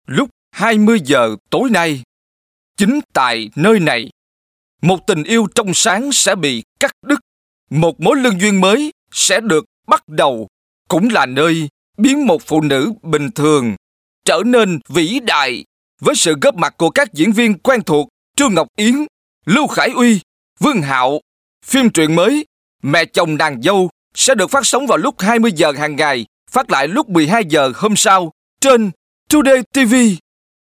lúc 20 giờ tối nay. Chính tại nơi này, một tình yêu trong sáng sẽ bị cắt đứt, một mối lương duyên mới sẽ được bắt đầu, cũng là nơi biến một phụ nữ bình thường trở nên vĩ đại, với sự góp mặt của các diễn viên quen thuộc Trương Ngọc Yến, Lưu Khải Uy, Vương Hạo. Phim truyện mới Mẹ chồng nàng dâu sẽ được phát sóng vào lúc 20 giờ hàng ngày, phát lại lúc 12 giờ hôm sau trên Today TV.